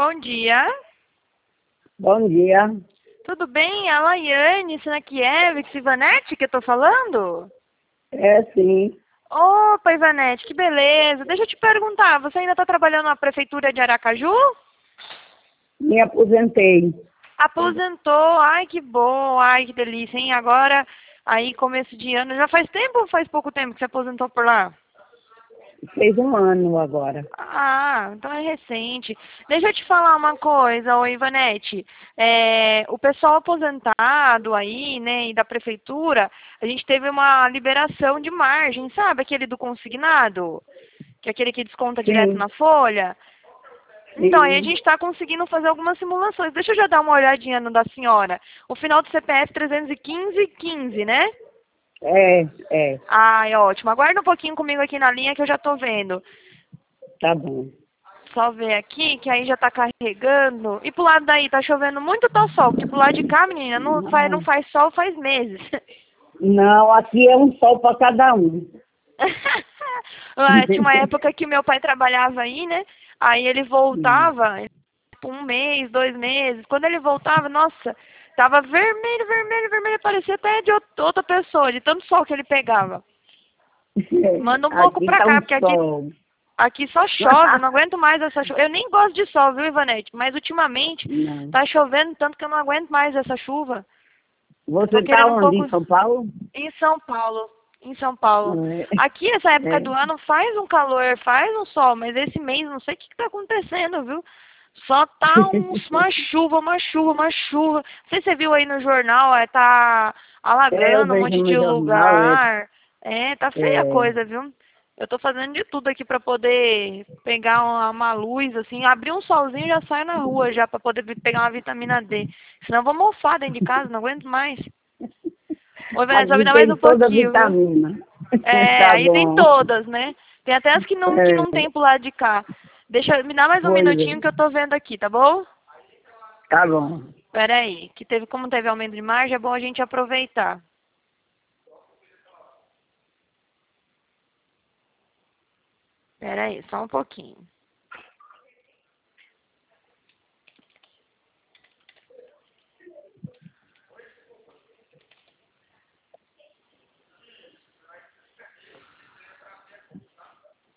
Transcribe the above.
bom dia. Bom dia. Tudo bem? A Laiane Sinakiewicz, Ivanete, que eu tô falando? É, sim. Opa, Ivanete, que beleza. Deixa eu te perguntar, você ainda está trabalhando na prefeitura de Aracaju? Me aposentei. Aposentou, ai que bom, ai que delícia, hein? Agora, aí começo de ano, já faz tempo ou faz pouco tempo que você aposentou por lá? Fez um ano agora. Ah, então é recente. Deixa eu te falar uma coisa, ô Ivanete. O pessoal aposentado aí, né, e da prefeitura, a gente teve uma liberação de margem, sabe? Aquele do consignado, que é aquele que desconta direto Sim, na folha. Então, aí a sim. gente está conseguindo fazer algumas simulações. Deixa eu já dar uma olhadinha no da senhora. O final do CPF 31515, né? É. Ai, ótimo. Aguarda um pouquinho comigo aqui na linha que eu já tô vendo. Tá bom. Só ver aqui, que aí já tá carregando. E pro lado daí, tá chovendo muito ou tá sol? Porque pro lado de cá, menina, não Não, faz sol faz meses. não, aqui é um sol para cada um. Tinha uma época que meu pai trabalhava aí, né? Aí ele voltava, tipo, um mês, 2 meses. Quando ele voltava, nossa, tava vermelho, vermelho, vermelho. Parecia até de outra pessoa, de tanto sol que ele pegava. Manda um pouco Aqui pra tá cá, um porque sol. aqui só chove, eu não aguento mais essa chuva. Eu nem gosto de sol, viu, Ivanete? Mas ultimamente Não. tá chovendo tanto que eu não aguento mais essa chuva. Eu tô Você tá querendo um onde? pouco Em São Paulo? em São Paulo. Em São Paulo. É. Aqui, essa época É. do ano, faz um calor, faz um sol, mas esse mês não sei o que tá acontecendo, viu? Só tá uma chuva, uma chuva, uma chuva. Não sei se você viu aí no jornal, tá Eu alagando um vejo monte no de jornal, lugar. Tá feia a é, coisa, viu? Eu tô fazendo de tudo aqui pra poder pegar uma luz, assim, abrir um solzinho e já saio na rua já pra poder pegar uma vitamina D. Senão eu vou mofar dentro de casa, não aguento mais. Ô, Vanessa, só me aqui dá mais tem um toda a pouquinho, viu? vitamina. Tá Aí tem bom. todas, né? Tem até as que não É, tem pro lado de cá. Me dá mais um pois minutinho é. que eu tô vendo aqui, tá bom? Tá bom. Pera aí, como teve aumento de margem, é bom a gente aproveitar. Pera aí, só um pouquinho.